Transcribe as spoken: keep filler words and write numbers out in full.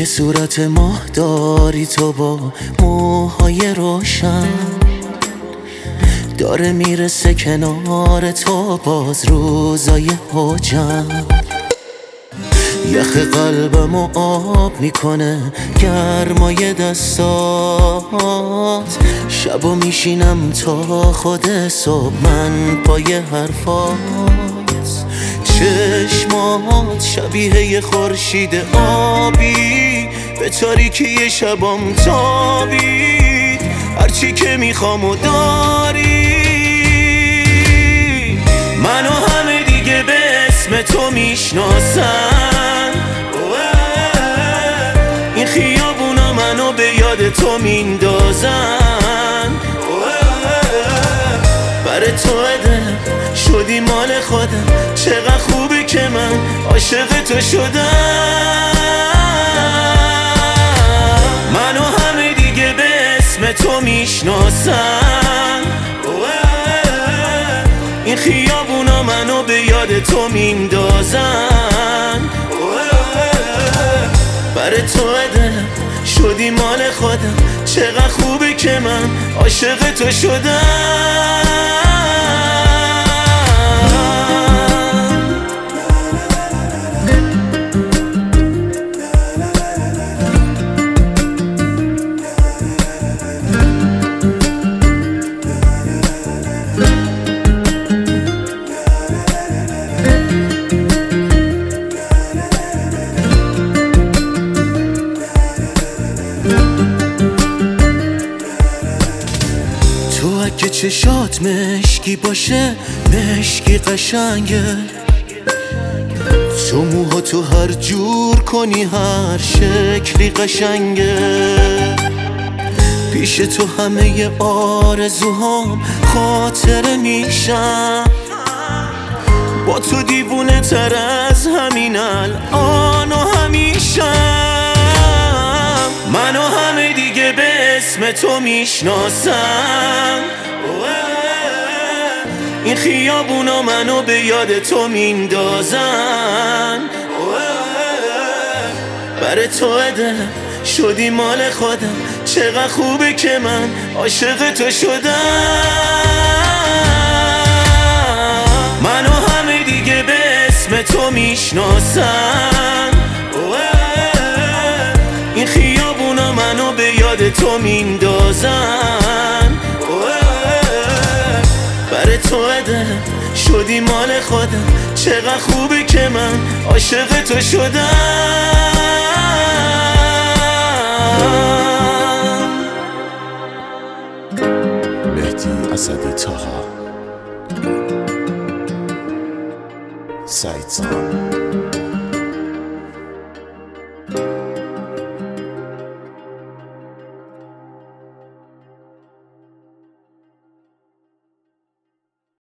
یه صورت ماه داری تو با موهای روشن، داره میرسه کنار تو باز روزای هجن. یخ قلبمو آب میکنه گرمای دستات، شبا میشینم تا خود صبح من پای حرفات. چشمات شبیه یه خورشید آبی، به تاریکی شبام تابید، هرچی که میخوام و داری. منو همه دیگه به اسم تو میشناسن، این خیابونا منو به یاد تو میندازن. برای تو دلم شدی مال خودم، چقدر خوبه که من عاشق تو شدم. منو همه دیگه به اسم تو میشناسن، این خیابونا منو به یاد تو میندازن. برای تو دلم شدی مال خودم، چقدر خوبه که من عاشق تو شدم. تو اگه چشات مشکی باشه مشکی قشنگه، تو موها تو هر جور کنی هر شکلی قشنگه. پیش تو همه آرزوهام خاطره میشم، با تو دیوونه تر از همین الان و همیشم. منو همه دیگه به اسم تو میشناسن، این خیابونا منو به یاد تو میندازن. برای تو دلم شدی مال خودم، چقدر خوبه که من عاشق تو شدم. منو همه دیگه به اسم تو میشناسن، این خیابونا منو به یاد تو میندازن. برای تو دلم شدی مال خودم، چقدر خوبه که من عاشق تو شدم. مهدی اسد طاها، سعید زمان.